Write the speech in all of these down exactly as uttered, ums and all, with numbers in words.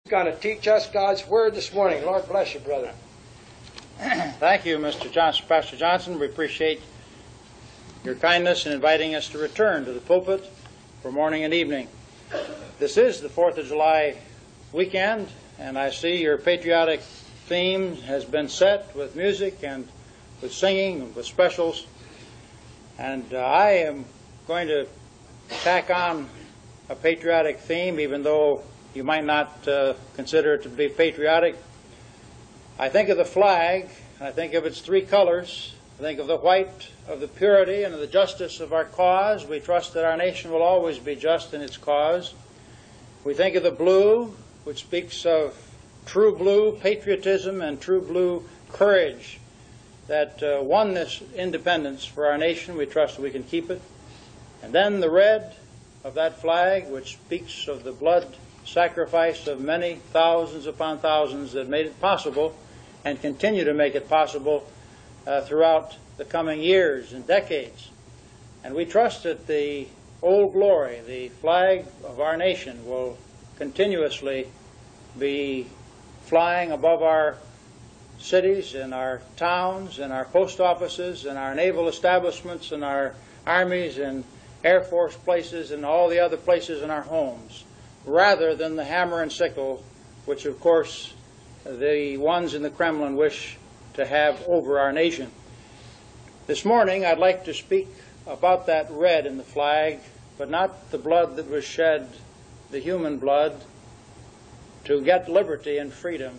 Going to teach us God's Word this morning. Lord bless you, brother. Thank you, Mister Johnson, Pastor Johnson. We appreciate your kindness in inviting us to return to the pulpit for morning and evening. This is the fourth of July weekend, and I see your patriotic theme has been set with music and with singing and with specials. And uh, I am going to tack on a patriotic theme, even though you might not uh, consider it to be patriotic. I think of the flag, and I think of its three colors. I think of the white, of the purity and of the justice of our cause. We trust that our nation will always be just in its cause. We think of the blue, which speaks of true blue patriotism and true blue courage that uh, won this independence for our nation. We trust that we can keep it. And then the red of that flag, which speaks of the blood sacrifice of many thousands upon thousands that made it possible and continue to make it possible uh, throughout the coming years and decades. And we trust that the Old Glory, the flag of our nation, will continuously be flying above our cities and our towns and our post offices and our naval establishments and our armies and Air Force places and all the other places in our homes, rather than the hammer and sickle, which of course the ones in the Kremlin wish to have over our nation. This morning I'd like to speak about that red in the flag, but not the blood that was shed, the human blood, to get liberty and freedom,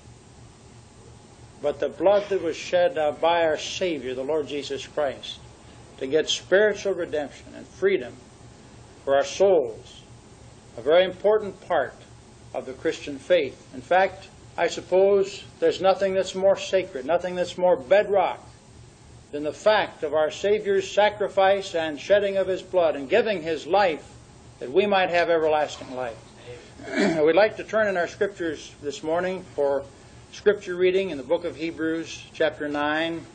but the blood that was shed uh, by our Savior, the Lord Jesus Christ, to get spiritual redemption and freedom for our souls, a very important part of the Christian faith. In fact, I suppose there's nothing that's more sacred, nothing that's more bedrock than the fact of our Savior's sacrifice and shedding of His blood and giving His life that we might have everlasting life. We'd like to turn in our scriptures this morning for scripture reading in the book of Hebrews, chapter nine.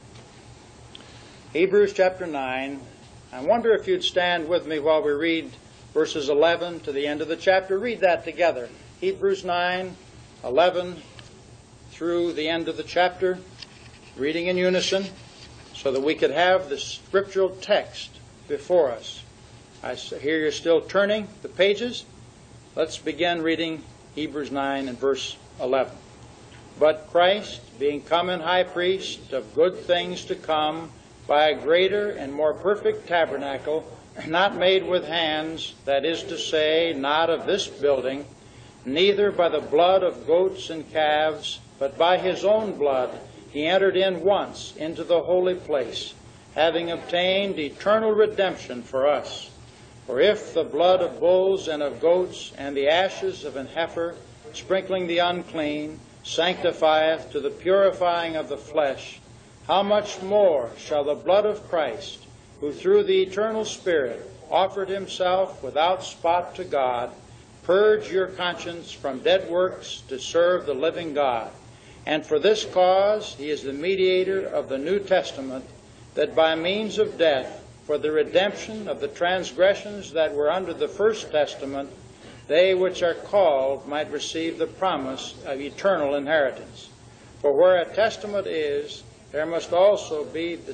Hebrews chapter nine. I wonder if you'd stand with me while we read verses eleven to the end of the chapter. Read that together. Hebrews nine, eleven through the end of the chapter, reading in unison so that we could have the scriptural text before us. I hear you're still turning the pages. Let's begin reading Hebrews nine and verse eleven. But Christ, being come in high priest of good things to come, by a greater and more perfect tabernacle, not made with hands, that is to say, not of this building, neither by the blood of goats and calves, but by His own blood He entered in once into the holy place, having obtained eternal redemption for us. For if the blood of bulls and of goats and the ashes of an heifer, sprinkling the unclean, sanctifieth to the purifying of the flesh, how much more shall the blood of Christ, who through the eternal Spirit offered Himself without spot to God, purge your conscience from dead works to serve the living God? And for this cause He is the mediator of the New Testament, that by means of death, for the redemption of the transgressions that were under the first testament, they which are called might receive the promise of eternal inheritance. For where a testament is, there must also be the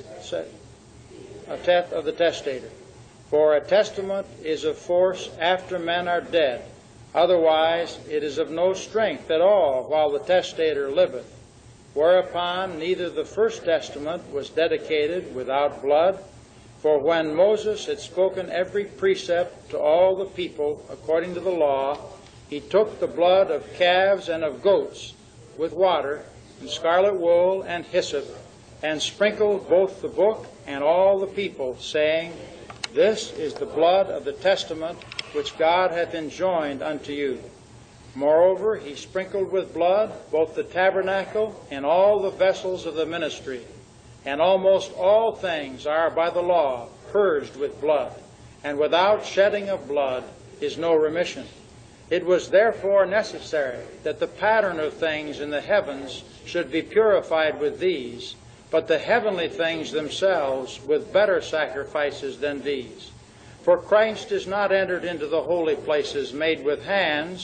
a death of the testator. For a testament is of force after men are dead. Otherwise it is of no strength at all while the testator liveth. Whereupon neither the first testament was dedicated without blood. For when Moses had spoken every precept to all the people according to the law, he took the blood of calves and of goats with water and scarlet wool and hyssop, and sprinkled both the book and all the people, saying, This is the blood of the testament which God hath enjoined unto you. Moreover, he sprinkled with blood both the tabernacle and all the vessels of the ministry. And almost all things are by the law purged with blood, and without shedding of blood is no remission. It was therefore necessary that the pattern of things in the heavens should be purified with these, but the heavenly things themselves with better sacrifices than these. For Christ is not entered into the holy places made with hands,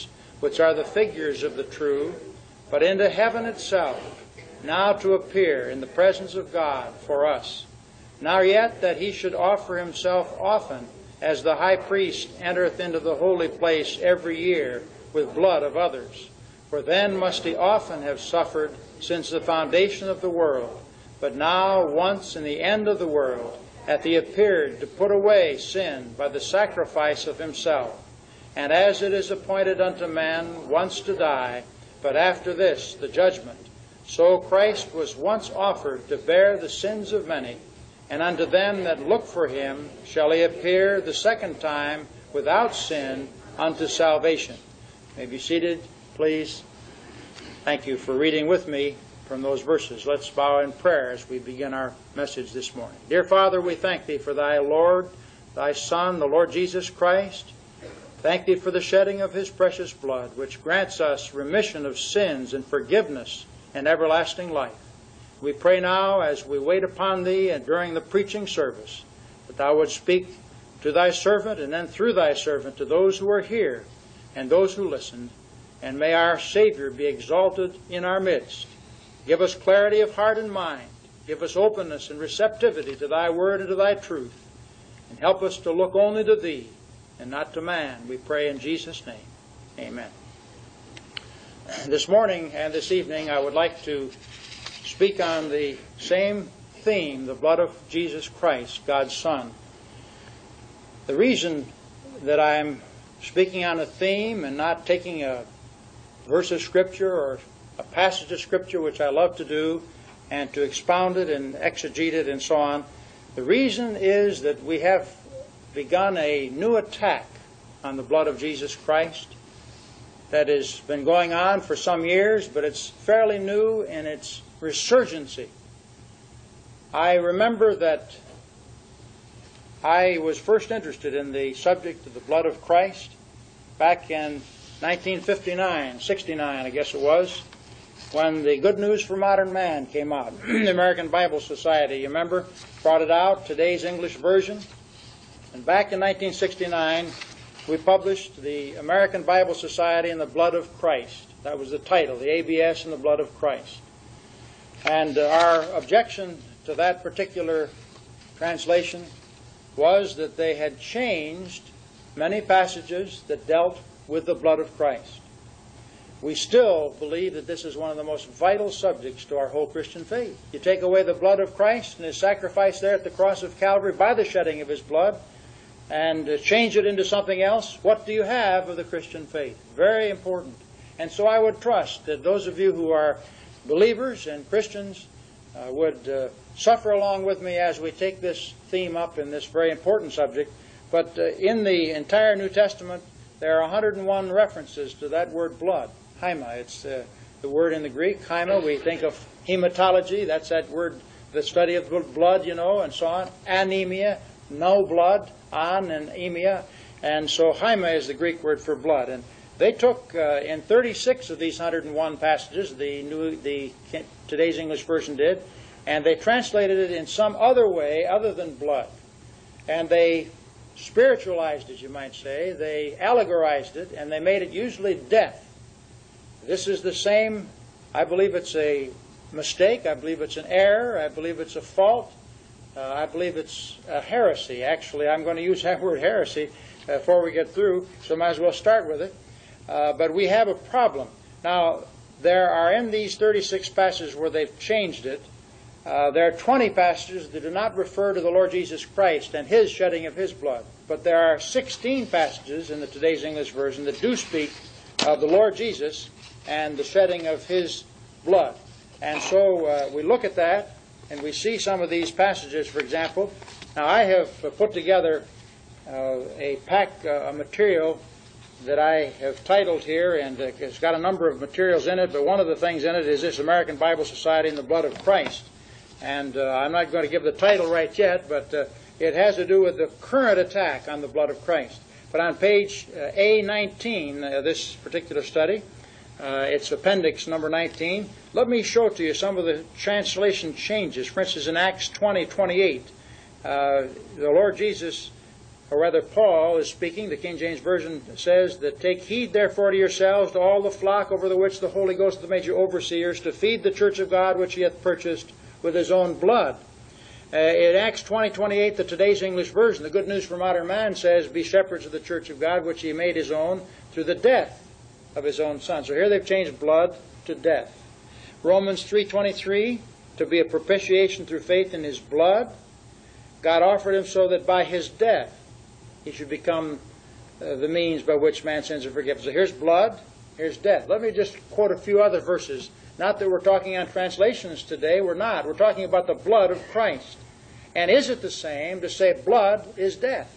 which are the figures of the true, but into heaven itself, now to appear in the presence of God for us. Now yet that he should offer himself often, as the high priest entereth into the holy place every year with blood of others. For then must he often have suffered since the foundation of the world. But now, once in the end of the world, hath he appeared to put away sin by the sacrifice of himself. And as it is appointed unto man once to die, but after this the judgment, so Christ was once offered to bear the sins of many, and unto them that look for him shall he appear the second time without sin unto salvation. You may be seated, please. Thank you for reading with me from those verses. Let's bow in prayer as we begin our message this morning. Dear Father, we thank Thee for Thy Lord, Thy Son, the Lord Jesus Christ. Thank Thee for the shedding of His precious blood, which grants us remission of sins and forgiveness and everlasting life. We pray now as we wait upon Thee and during the preaching service, that Thou wouldst speak to Thy servant and then through Thy servant to those who are here and those who listen. And may our Savior be exalted in our midst. Give us clarity of heart and mind. Give us openness and receptivity to Thy word and to Thy truth. And help us to look only to Thee and not to man. We pray in Jesus' name. Amen. This morning and this evening I would like to speak on the same theme, the blood of Jesus Christ, God's Son. The reason that I'm speaking on a theme and not taking a verse of Scripture or a passage of Scripture, which I love to do, and to expound it and exegete it and so on, the reason is that we have begun a new attack on the blood of Jesus Christ that has been going on for some years, but it's fairly new in its resurgency. I remember that I was first interested in the subject of the blood of Christ back in nineteen fifty-nine, sixty-nine, I guess it was, when the Good News for Modern Man came out. The American Bible Society, you remember, brought it out, today's English version. And back in nineteen sixty-nine, we published the American Bible Society and the Blood of Christ. That was the title, the A B S and the Blood of Christ. And uh, our objection to that particular translation was that they had changed many passages that dealt with the blood of Christ. We still believe that this is one of the most vital subjects to our whole Christian faith. You take away the blood of Christ and His sacrifice there at the cross of Calvary by the shedding of His blood and uh, change it into something else, what do you have of the Christian faith? Very important. And so I would trust that those of you who are believers and Christians uh, would uh, suffer along with me as we take this theme up in this very important subject. But uh, in the entire New Testament, there are one hundred and one references to that word blood, haima. It's uh, the word in the Greek, haima. We think of hematology, that's that word, the study of blood, you know, and so on. Anemia, no blood, an and emia. And so haima is the Greek word for blood. And they took, uh, in thirty-six of these one hundred and one passages, the, new, the today's English version did, and they translated it in some other way other than blood. And they spiritualized it, you might say. They allegorized it, and they made it usually death. This is the same, I believe it's a mistake, I believe it's an error, I believe it's a fault, uh, I believe it's a heresy. Actually, I'm going to use that word heresy uh, before we get through, so I might as well start with it. Uh, but we have a problem. Now, there are in these thirty-six passages where they've changed it, Uh, there are twenty passages that do not refer to the Lord Jesus Christ and His shedding of His blood. But there are sixteen passages in the today's English version that do speak of the Lord Jesus and the shedding of His blood. And so uh, we look at that and we see some of these passages, for example. Now I have put together uh, a pack, uh, a material that I have titled here, and uh, it's got a number of materials in it, but one of the things in it is this American Bible Society and the Blood of Christ. And uh, I'm not going to give the title right yet, but uh, it has to do with the current attack on the blood of Christ. But on page uh, A nineteen, uh, this particular study, uh, it's appendix number nineteen, let me show to you some of the translation changes. For instance, in Acts twenty twenty-eight, uh, the Lord Jesus or rather Paul is speaking, the King James Version says that, "Take heed therefore to yourselves, to all the flock over the which the Holy Ghost hath made you overseers, to feed the church of God which he hath purchased with his own blood." Uh, in Acts twenty twenty-eight, the today's English version, the Good News for Modern Man says, "Be shepherds of the church of God which he made his own through the death of his own Son." So here they've changed blood to death. Romans three twenty-three, to be a propitiation through faith in his blood. God offered him so that by his death he should become uh, the means by which man's sins are forgiven. So here's blood, here's death. Let me just quote a few other verses. Not that we're talking on translations today, we're not. We're talking about the blood of Christ. And is it the same to say blood is death?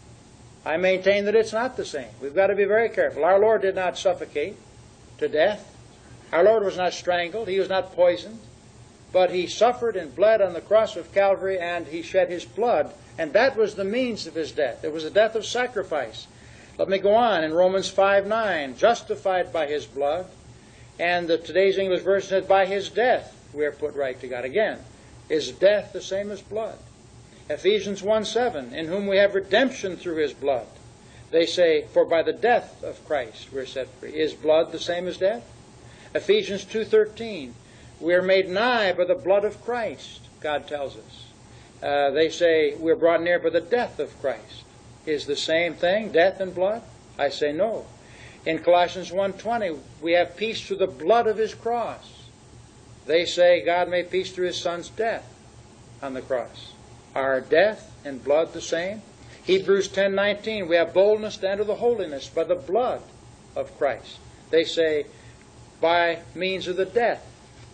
I maintain that it's not the same. We've got to be very careful. Our Lord did not suffocate to death. Our Lord was not strangled. He was not poisoned. But he suffered and bled on the cross of Calvary, and he shed his blood. And that was the means of his death. It was a death of sacrifice. Let me go on. In Romans five nine, justified by his blood. And the today's English version says, by his death we are put right to God. Again, is death the same as blood? Ephesians one seven, in whom we have redemption through his blood. They say, for by the death of Christ we're set free. Is blood the same as death? Ephesians two thirteen, we are made nigh by the blood of Christ, God tells us. Uh, they say we're brought near by the death of Christ. Is the same thing, death and blood? I say no. In Colossians one twenty, we have peace through the blood of his cross. They say God made peace through his Son's death on the cross. Are death and blood the same? Hebrews ten nineteen, we have boldness to enter the holiness by the blood of Christ. They say by means of the death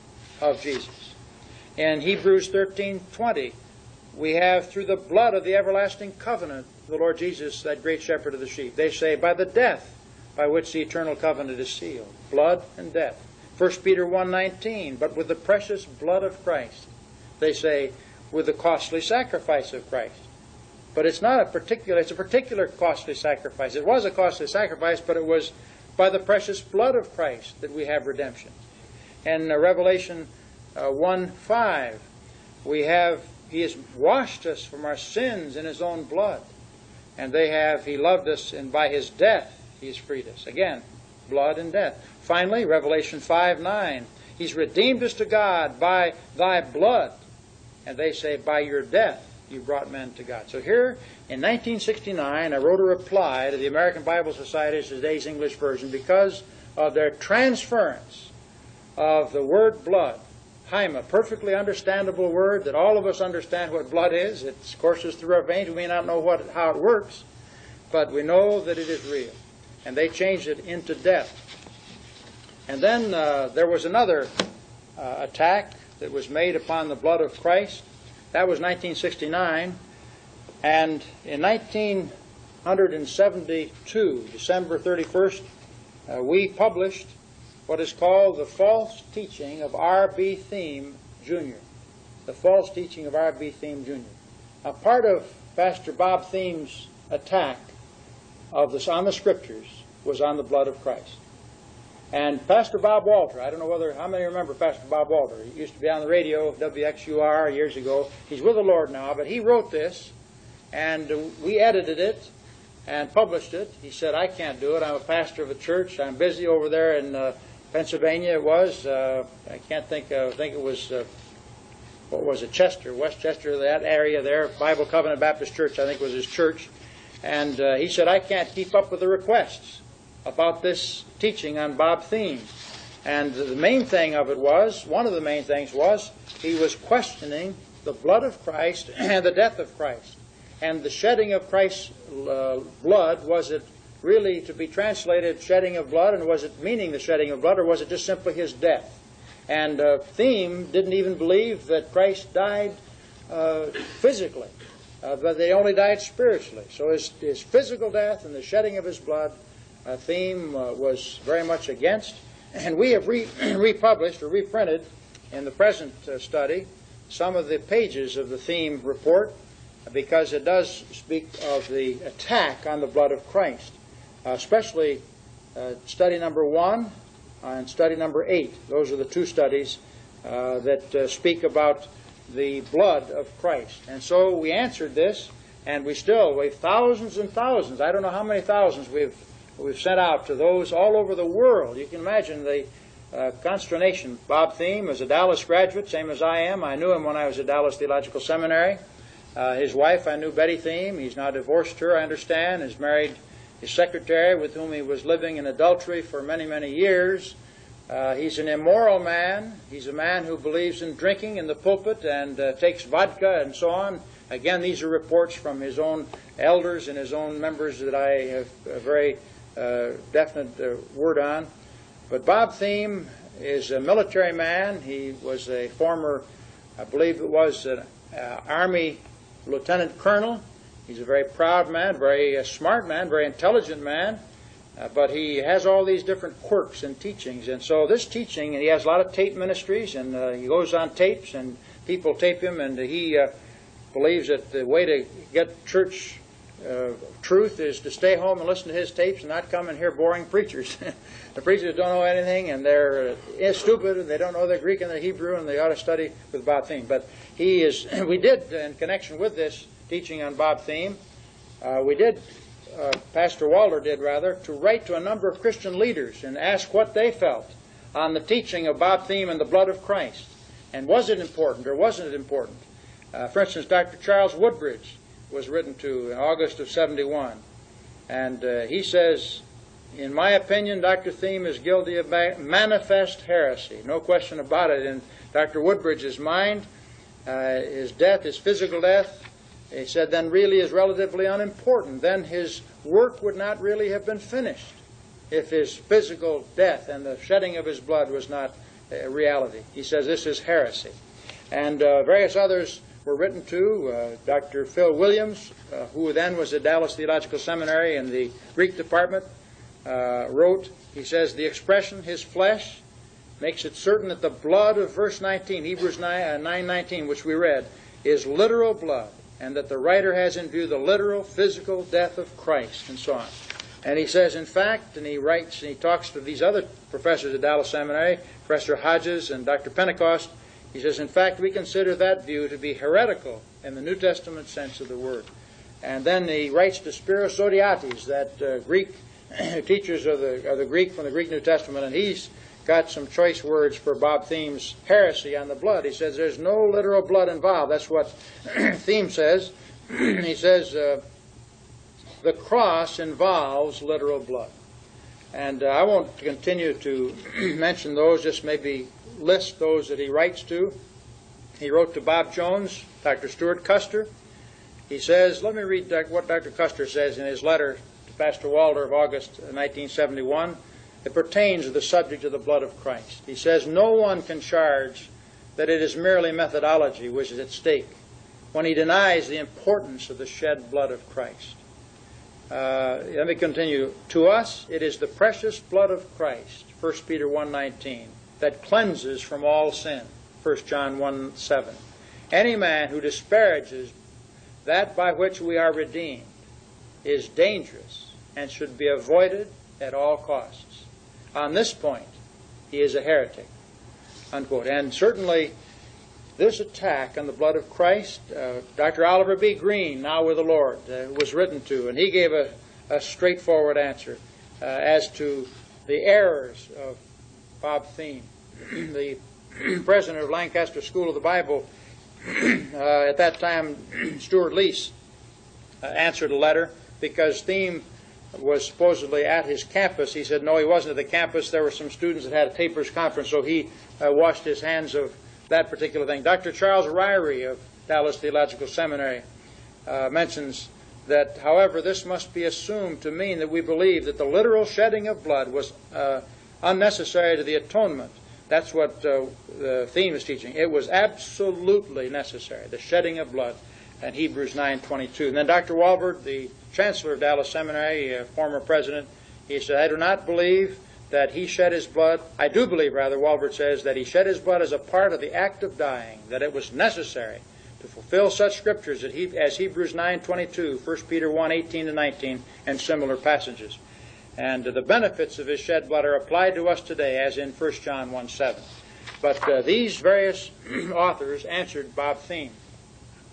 of Jesus. In Hebrews thirteen twenty, we have through the blood of the everlasting covenant, the Lord Jesus, that great shepherd of the sheep. They say by the death by which the eternal covenant is sealed. Blood and death. First Peter one nineteen, but with the precious blood of Christ. They say with the costly sacrifice of Christ. But it's not a particular, it's a particular costly sacrifice. It was a costly sacrifice, but it was by the precious blood of Christ that we have redemption. And uh, Revelation uh, one five, we have, he has washed us from our sins in his own blood. And they have, he loved us, and by his death he has freed us. Again, blood and death. Finally, Revelation five nine, he's redeemed us to God by thy blood. And they say, by your death you brought men to God. So here, in nineteen sixty-nine, I wrote a reply to the American Bible Society's today's English version because of their transference of the word blood. Hyme, a perfectly understandable word that all of us understand what blood is. It courses through our veins. We may not know what, how it works, but we know that it is real. And they changed it into death. And then uh, there was another uh, attack that was made upon the blood of Christ. That was nineteen sixty-nine. And in nineteen seventy-two, December thirty-first, uh, we published what is called the false teaching of R B Thieme, Junior The false teaching of R B Thieme, Junior A part of Pastor Bob Thieme's attack of this on the Scriptures was on the blood of Christ. And Pastor Bob Walter, I don't know whether, how many remember Pastor Bob Walter? He used to be on the radio, W X U R, years ago. He's with the Lord now, but he wrote this, and we edited it and published it. He said, I can't do it. I'm a pastor of a church. I'm busy over there in uh, Pennsylvania, it was. Uh, I can't think, uh, I think it was, uh, what was it, Chester, Westchester, that area there, Bible Covenant Baptist Church, I think was his church. And uh, he said, I can't keep up with the requests about this teaching on Bob Thieme. And the main thing of it was, one of the main things was, he was questioning the blood of Christ and the death of Christ. And the shedding of Christ's uh, blood, was it really to be translated shedding of blood, and was it meaning the shedding of blood, or was it just simply his death? And uh, Thieme didn't even believe that Christ died uh, physically, uh, but they only died spiritually. So his, his physical death and the shedding of his blood, Uh, Thieme uh, was very much against, and we have re republished or reprinted in the present uh, study some of the pages of the Thieme report, because it does speak of the attack on the blood of Christ, uh, especially uh, study number one and study number eight. Those are the two studies uh, that uh, speak about the blood of Christ. And so we answered this And we still, we've thousands and thousands, I don't know how many thousands we've, we've sent out to those all over the world. You can imagine the uh, consternation. Bob Thiem is a Dallas graduate, same as I am. I knew him when I was at Dallas Theological Seminary. Uh, his wife, I knew, Betty Thiem. He's now divorced her, I understand. He's married his secretary, with whom he was living in adultery for many, many years. Uh, he's an immoral man. He's a man who believes in drinking in the pulpit and uh, takes vodka and so on. Again, these are reports from his own elders and his own members that I have a very uh, definite uh, word on. But Bob Thiem is a military man. He was a former, I believe it was an uh, Army lieutenant colonel. He's a very proud man, very uh, smart man, very intelligent man. Uh, but he has all these different quirks and teachings. And so this teaching, and he has a lot of tape ministries, and uh, he goes on tapes, and people tape him, and he uh, believes that the way to get church uh, truth is to stay home and listen to his tapes and not come and hear boring preachers. The preachers don't know anything, and they're uh, stupid, and they don't know the Greek and the Hebrew, and they ought to study with Bob Thiem. But he is, we did, in connection with this teaching on Bob Thiem, uh, we did, uh, Pastor Walter did rather, to write to a number of Christian leaders and ask what they felt on the teaching of Bob Thiem and the blood of Christ. And was it important or wasn't it important? Uh, for instance, Doctor Charles Woodbridge was written to in August of seventy-one. And uh, he says, in my opinion, Doctor Thiem is guilty of manifest heresy. No question about it. In Doctor Woodbridge's mind, uh, his death, his physical death, he said, then really is relatively unimportant. Then his work would not really have been finished if his physical death and the shedding of his blood was not a reality. He says this is heresy. And uh, various others were written to. Uh, Doctor Phil Williams, uh, who then was at Dallas Theological Seminary in the Greek department, uh, wrote, he says, the expression, his flesh, makes it certain that the blood of verse nineteen, Hebrews nine nineteen, which we read, is literal blood, and that the writer has in view the literal physical death of Christ, and so on. And he says, in fact, and he writes, and he talks to these other professors at Dallas Seminary, Professor Hodges and Doctor Pentecost, he says, in fact, we consider that view to be heretical in the New Testament sense of the word. And then he writes to Spiros Zodhiates, that uh, Greek teachers of the, of the Greek from the Greek New Testament, and he's got some choice words for Bob Thiem's heresy on the blood. He says there's no literal blood involved. That's what Thiem says. He says uh, the cross involves literal blood. And uh, I won't continue to mention those, just maybe list those that he writes to. He wrote to Bob Jones, Doctor Stuart Custer. He says, let me read what Doctor Custer says in his letter to Pastor Walter of August nineteen seventy-one. It pertains to the subject of the blood of Christ. He says, no one can charge that it is merely methodology which is at stake when he denies the importance of the shed blood of Christ. Uh, let me continue. To us, it is the precious blood of Christ, First Peter one nineteen, that cleanses from all sin, First John one seven. Any man who disparages that by which we are redeemed is dangerous and should be avoided at all costs. On this point, he is a heretic, unquote. And certainly, this attack on the blood of Christ, uh, Doctor Oliver B. Green, now with the Lord, uh, was written to, and he gave a, a straightforward answer uh, as to the errors of Bob Thiem. The president of Lancaster School of the Bible, uh, at that time, Stuart Lease, uh, answered a letter because Thiem was supposedly at his campus. He said, no, he wasn't at the campus. There were some students that had a tapers conference, so he uh, washed his hands of that particular thing. Doctor Charles Ryrie of Dallas Theological Seminary uh, mentions that, however, this must be assumed to mean that we believe that the literal shedding of blood was uh, unnecessary to the atonement. That's what uh, the Thiem is teaching. It was absolutely necessary, the shedding of blood, in Hebrews nine twenty-two. And then Doctor Walvoord, the chancellor of Dallas Seminary, a former president, he said, I do not believe that he shed his blood. I do believe, rather, Walvoord says, that he shed his blood as a part of the act of dying, that it was necessary to fulfill such scriptures as Hebrews nine twenty-two, First Peter one eighteen to nineteen, and similar passages. And the benefits of his shed blood are applied to us today, as in First John one seven. But uh, these various authors answered Bob Thiem.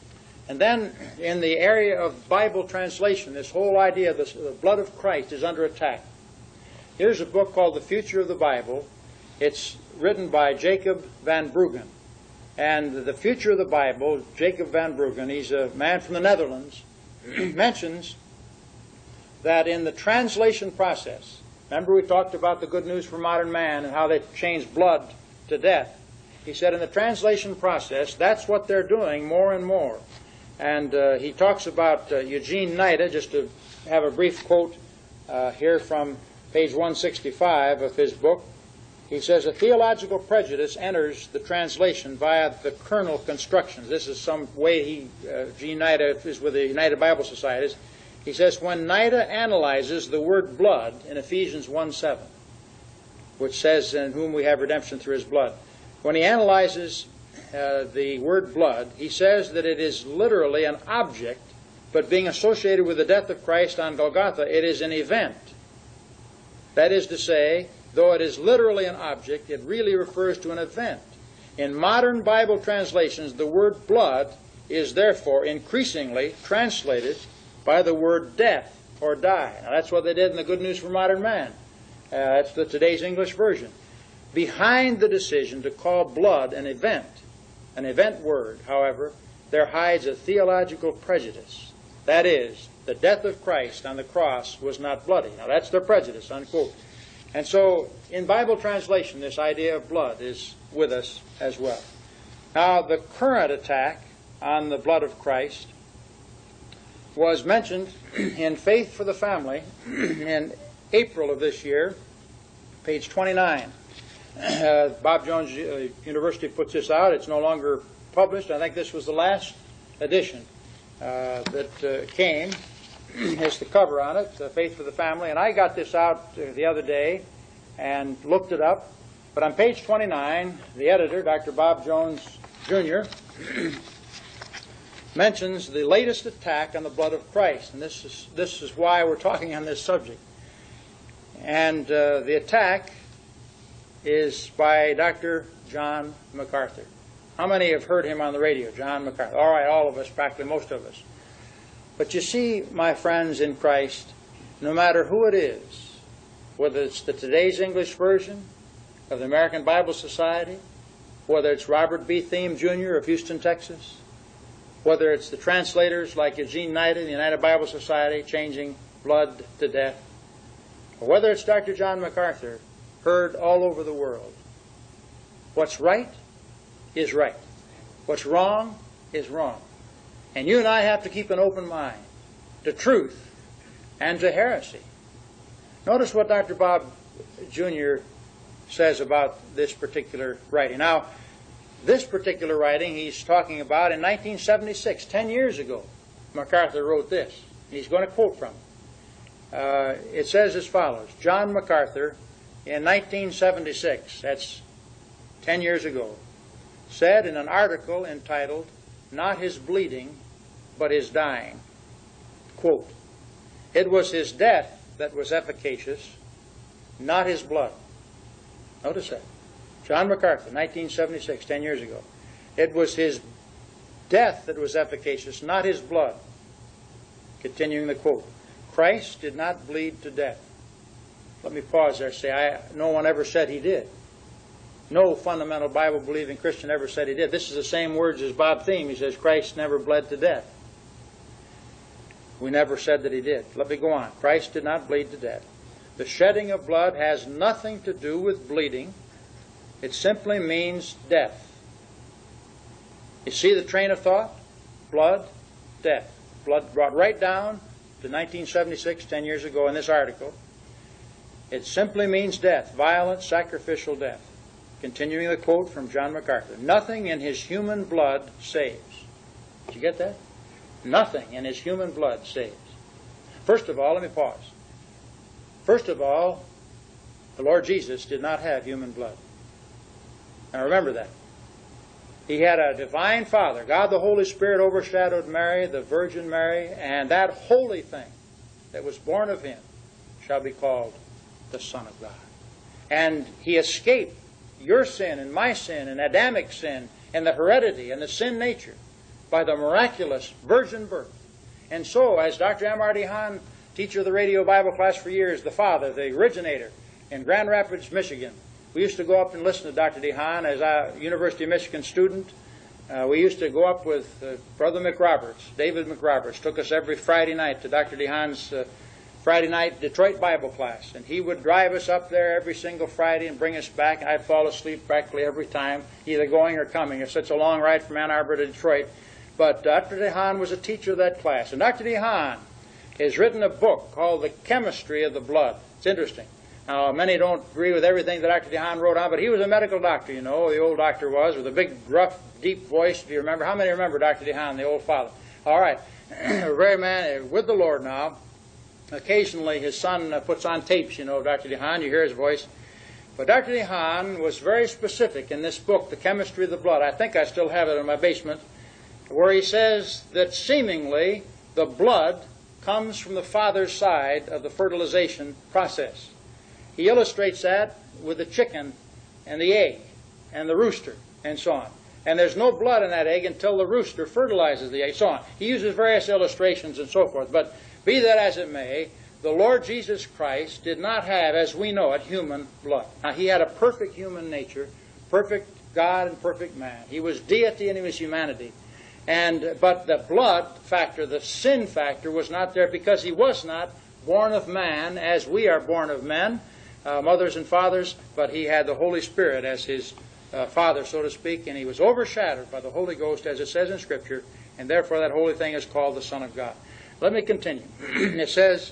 And then in the area of Bible translation, this whole idea of the blood of Christ is under attack. Here's a book called The Future of the Bible. It's written by Jacob Van Bruggen. And The Future of the Bible, Jacob Van Bruggen, he's a man from the Netherlands, mentions that in the translation process, remember we talked about the good news for modern man and how they changed blood to death. He said in the translation process, that's what they're doing more and more. And uh, he talks about uh, Eugene Nida, just to have a brief quote uh, here from page one sixty-five of his book. He says, a theological prejudice enters the translation via the kernel constructions. This is some way he, uh, Gene Nida is with the United Bible Societies. He says, when Nida analyzes the word blood in Ephesians one seven, which says, in whom we have redemption through his blood, when he analyzes uh, the word blood, he says that it is literally an object, but being associated with the death of Christ on Golgotha, it is an event. That is to say, though it is literally an object, it really refers to an event. In modern Bible translations, the word blood is therefore increasingly translated by the word death or die. Now that's what they did in the Good News for Modern Man. Uh, that's the today's English version. Behind the decision to call blood an event, an event word, however, there hides a theological prejudice. That is, the death of Christ on the cross was not bloody. Now that's their prejudice, unquote. And so, in Bible translation, this idea of blood is with us as well. Now, the current attack on the blood of Christ was mentioned in Faith for the Family in April of this year, page twenty-nine. Uh, Bob Jones uh, University puts this out. It's no longer published. I think this was the last edition uh, that uh, came. Here's the cover on it, uh, Faith for the Family. And I got this out uh, the other day and looked it up. But on page twenty-nine, the editor, Doctor Bob Jones, Junior, mentions the latest attack on the blood of Christ. And this is, this is why we're talking on this subject. And uh, the attack is by Doctor John MacArthur. How many have heard him on the radio? John MacArthur. All right, all of us, practically most of us. But you see, my friends in Christ, no matter who it is, whether it's the today's English version of the American Bible Society, whether it's Robert B. Thiem, Junior of Houston, Texas, whether it's the translators like Eugene Nida, the United Bible Society, changing blood to death, or whether it's Doctor John MacArthur, heard all over the world, what's right is right. What's wrong is wrong. And you and I have to keep an open mind to truth and to heresy. Notice what Doctor Bob Junior says about this particular writing. Now, this particular writing he's talking about in nineteen seventy-six, ten years ago, MacArthur wrote this. He's going to quote from it. Uh, it says as follows, John MacArthur, in nineteen seventy-six, that's ten years ago, said in an article entitled, Not His Bleeding, but His Dying, quote, it was His death that was efficacious, not His blood. Notice that. John MacArthur, nineteen seventy-six, ten years ago. It was His death that was efficacious, not His blood. Continuing the quote, Christ did not bleed to death. Let me pause there and say, I, no one ever said He did. No fundamental Bible-believing Christian ever said He did. This is the same words as Bob Thiem. He says, Christ never bled to death. We never said that He did. Let me go on. Christ did not bleed to death. The shedding of blood has nothing to do with bleeding. It simply means death. You see the train of thought? Blood, death. Blood brought right down to nineteen seventy-six, ten years ago in this article. It simply means death, violent, sacrificial death. Continuing the quote from John MacArthur, nothing in His human blood saves. Did you get that? Nothing in His human blood saves. First of all, let me pause. First of all, the Lord Jesus did not have human blood. Now remember that. He had a divine Father. God the Holy Spirit overshadowed Mary, the Virgin Mary, and that holy thing that was born of Him shall be called the Son of God. And He escaped your sin and my sin and Adamic sin and the heredity and the sin nature by the miraculous virgin birth. And so, as Doctor M R DeHaan, teacher of the radio Bible class for years, the father, the originator in Grand Rapids, Michigan, we used to go up and listen to Doctor DeHaan as a University of Michigan student. Uh, we used to go up with uh, Brother McRoberts, David McRoberts, took us every Friday night to Doctor DeHaan's uh, Friday night Detroit Bible class. And he would drive us up there every single Friday and bring us back. And I'd fall asleep practically every time, either going or coming. It's such a long ride from Ann Arbor to Detroit. But Doctor DeHaan was a teacher of that class. And Doctor DeHaan has written a book called The Chemistry of the Blood. It's interesting. Now, many don't agree with everything that Doctor DeHaan wrote on, but he was a medical doctor, you know, the old doctor was, with a big, rough, deep voice. Do you remember? How many remember Doctor DeHaan, the old father? All right. Very man, with the Lord now. Occasionally, his son uh, puts on tapes, you know, Doctor DeHaan. You hear his voice. But Doctor DeHaan was very specific in this book, The Chemistry of the Blood. I think I still have it in my basement, where he says that seemingly the blood comes from the father's side of the fertilization process. He illustrates that with the chicken and the egg and the rooster and so on. And there's no blood in that egg until the rooster fertilizes the egg, so on. He uses various illustrations and so forth. But be that as it may, the Lord Jesus Christ did not have, as we know it, human blood. Now, he had a perfect human nature, perfect God and perfect man. He was deity and he was humanity. And but the blood factor, the sin factor, was not there because he was not born of man as we are born of men, uh, mothers and fathers, but he had the Holy Spirit as his uh, father, so to speak, and he was overshadowed by the Holy Ghost, as it says in Scripture, and therefore that holy thing is called the Son of God. Let me continue. It says,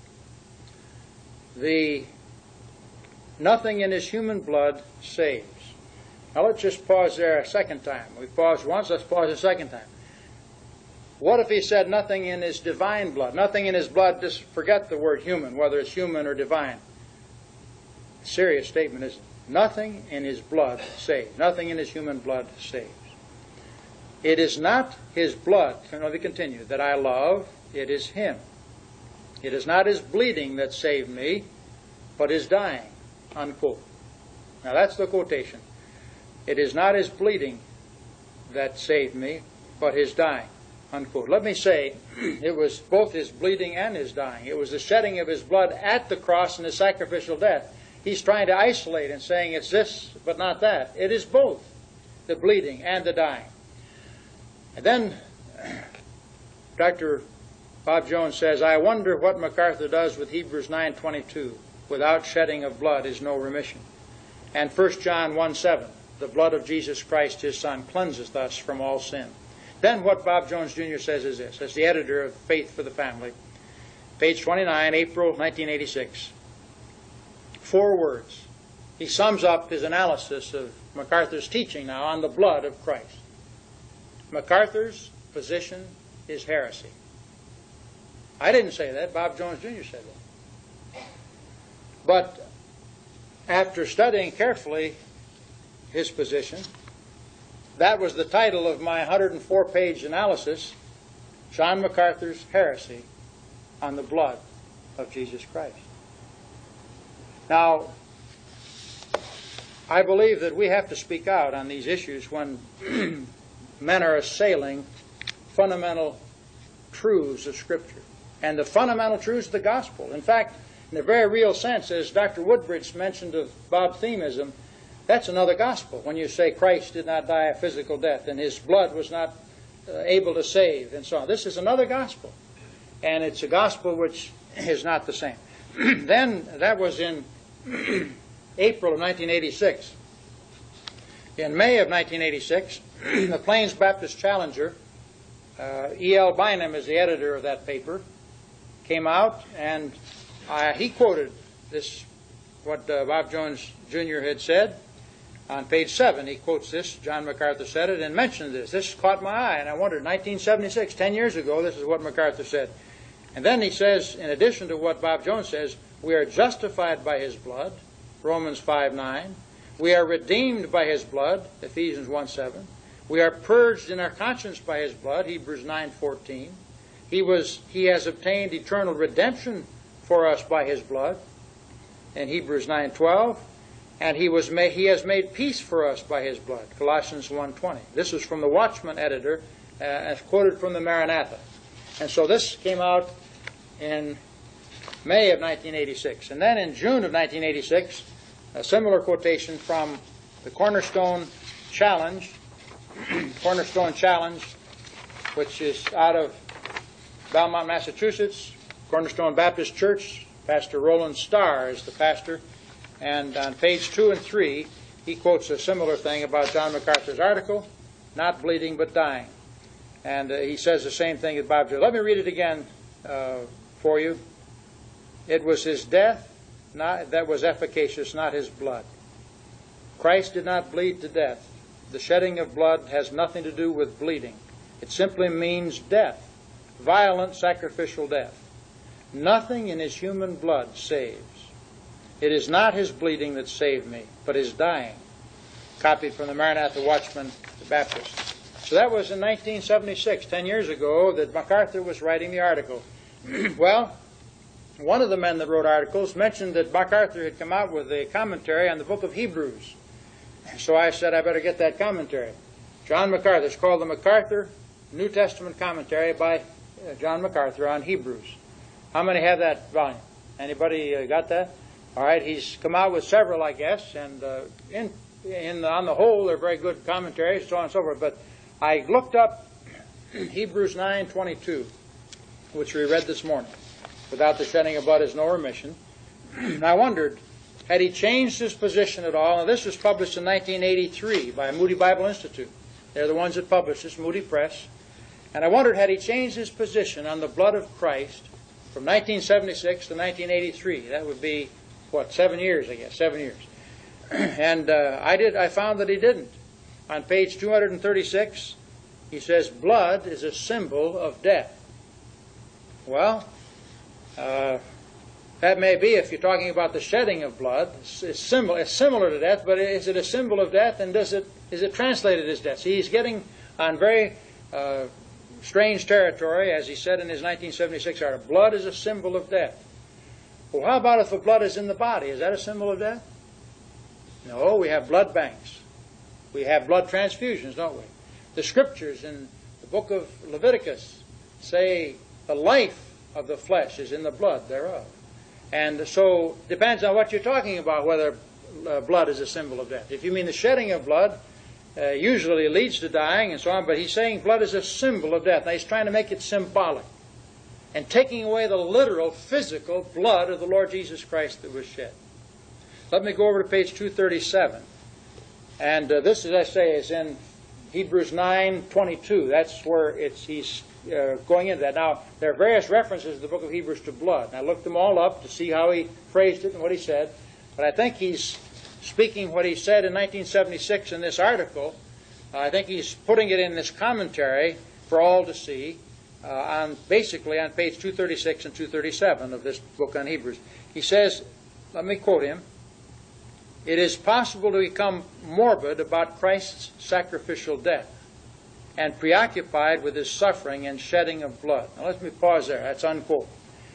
the nothing in his human blood saves. Now let's just pause there a second time. We paused once, let's pause a second time. What if he said nothing in his divine blood? Nothing in his blood, just forget the word human, whether it's human or divine. Serious statement, isn't it? Nothing in his blood saves. Nothing in his human blood saves. It is not his blood, let me continue, that I love, it is him. It is not his bleeding that saved me, but his dying, unquote. Now that's the quotation. It is not his bleeding that saved me, but his dying, unquote. Let me say, it was both his bleeding and his dying. It was the shedding of his blood at the cross and his sacrificial death. He's trying to isolate and saying it's this, but not that. It is both the bleeding and the dying. And then Doctor Bob Jones says, I wonder what MacArthur does with Hebrews nine twenty-two. Without shedding of blood is no remission. And First John one seven. The blood of Jesus Christ, his Son, cleanses us from all sin. Then what Bob Jones Junior says is this, as the editor of Faith for the Family, page twenty-nine, April nineteen eighty-six. Four words. He sums up his analysis of MacArthur's teaching now on the blood of Christ. MacArthur's position is heresy. I didn't say that. Bob Jones Junior said that. But after studying carefully his position, that was the title of my one hundred four page analysis, John MacArthur's Heresy on the Blood of Jesus Christ. Now, I believe that we have to speak out on these issues when men are assailing fundamental truths of Scripture and the fundamental truths of the gospel. In fact, in a very real sense, as Doctor Woodbridge mentioned of Bob Themism, that's another gospel. When you say Christ did not die a physical death and his blood was not uh, able to save and so on. This is another gospel. And it's a gospel which is not the same. Then, that was in April of nineteen eighty-six. In May of nineteen eighty-six, the Plains Baptist Challenger, uh, E L Bynum is the editor of that paper, came out and uh, he quoted this, what uh, Bob Jones Junior had said. On page seven, he quotes this. John MacArthur said it and mentioned this. This caught my eye, and I wondered, nineteen seventy-six, ten years ago, this is what MacArthur said. And then he says, in addition to what Bob Jones says, we are justified by his blood, Romans five nine. We are redeemed by his blood, Ephesians one seven. We are purged in our conscience by his blood, Hebrews nine fourteen. He was, he has obtained eternal redemption for us by his blood, in Hebrews nine twelve. And he was made, he has made peace for us by his blood, Colossians one twenty. This is from the Watchman editor, uh, as quoted from the Maranatha. And so this came out in May of nineteen eighty-six. And then in June of nineteen eighty-six, a similar quotation from the Cornerstone Challenge, Cornerstone Challenge, which is out of Belmont, Massachusetts, Cornerstone Baptist Church. Pastor Roland Starr is the pastor. And on page two and three, he quotes a similar thing about John MacArthur's article, not bleeding but dying. And uh, he says the same thing as Bob Jones. Let me read it again uh, for you. It was his death not, that was efficacious, not his blood. Christ did not bleed to death. The shedding of blood has nothing to do with bleeding. It simply means death, violent sacrificial death. Nothing in his human blood saves. It is not his bleeding that saved me, but his dying. Copied from the Maranatha Watchman, the Baptist. So that was in nineteen seventy-six, ten years ago, that MacArthur was writing the article. Well, one of the men that wrote articles mentioned that MacArthur had come out with a commentary on the book of Hebrews. So I said I better get that commentary. John MacArthur. It's called the MacArthur New Testament Commentary by uh, John MacArthur on Hebrews. How many have that volume? Anybody uh, got that? All right, he's come out with several, I guess, and uh, in, in on the whole, they're very good commentaries, so on and so forth. But I looked up Hebrews nine twenty-two, which we read this morning. Without the shedding of blood is no remission. And I wondered, had he changed his position at all? Now, this was published in nineteen eighty-three by Moody Bible Institute. They're the ones that published this, Moody Press. And I wondered, had he changed his position on the blood of Christ from nineteen seventy-six to nineteen eighty-three? That would be, what, seven years, I guess, seven years. And uh, I did. I found that he didn't. On page two hundred thirty-six, he says, blood is a symbol of death. Well, uh, that may be if you're talking about the shedding of blood. It's, it's, symbol, it's similar to death, but is it a symbol of death, and does it is it translated as death? See, he's getting on very uh, strange territory, as he said in his nineteen seventy-six article. Blood is a symbol of death. Well, how about if the blood is in the body? Is that a symbol of death? No, we have blood banks. We have blood transfusions, don't we? The scriptures in the book of Leviticus say the life of the flesh is in the blood thereof. And so it depends on what you're talking about, whether uh, blood is a symbol of death. If you mean the shedding of blood, uh, usually leads to dying and so on, but he's saying blood is a symbol of death. Now he's trying to make it symbolic and taking away the literal, physical blood of the Lord Jesus Christ that was shed. Let me go over to page two thirty-seven. And uh, this, as I say, is in Hebrews nine twenty-two. That's where it's he's uh, going into that. Now, there are various references in the book of Hebrews to blood. And I looked them all up to see how he phrased it and what he said. But I think he's speaking what he said in nineteen seventy-six in this article. Uh, I think he's putting it in this commentary for all to see, uh, on basically on page two thirty-six and two thirty-seven of this book on Hebrews. He says, let me quote him, "It is possible to become morbid about Christ's sacrificial death and preoccupied with his suffering and shedding of blood." Now let me pause there. That's unquote.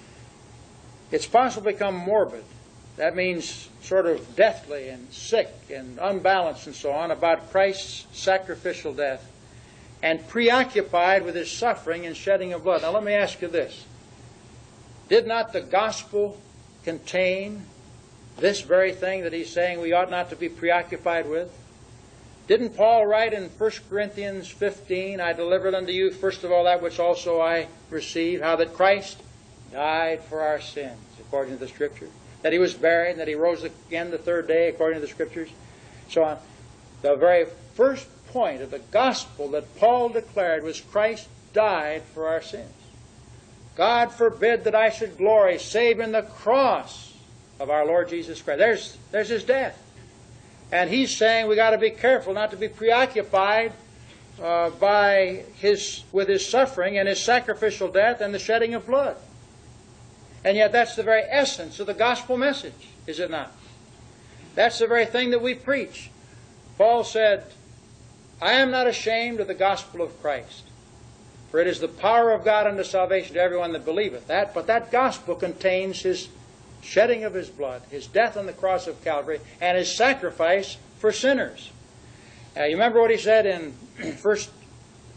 It's possible to become morbid. That means sort of deathly and sick and unbalanced and so on about Christ's sacrificial death and preoccupied with his suffering and shedding of blood. Now let me ask you this. Did not the gospel contain this very thing that he's saying we ought not to be preoccupied with? Didn't Paul write in First Corinthians fifteen, "I delivered unto you first of all that which also I received," how that Christ died for our sins, according to the Scripture, that he was buried, and that he rose again the third day, according to the Scriptures. So on. The very first point of the gospel that Paul declared was Christ died for our sins. God forbid that I should glory save in the cross of our Lord Jesus Christ. There's, there's his death. And he's saying we got to be careful not to be preoccupied uh, by his, with his suffering and his sacrificial death and the shedding of blood. And yet that's the very essence of the gospel message, is it not? That's the very thing that we preach. Paul said, "I am not ashamed of the gospel of Christ, for it is the power of God unto salvation to everyone that believeth." That, but that gospel contains his shedding of his blood, his death on the cross of Calvary, and his sacrifice for sinners. Uh, you remember what he said in First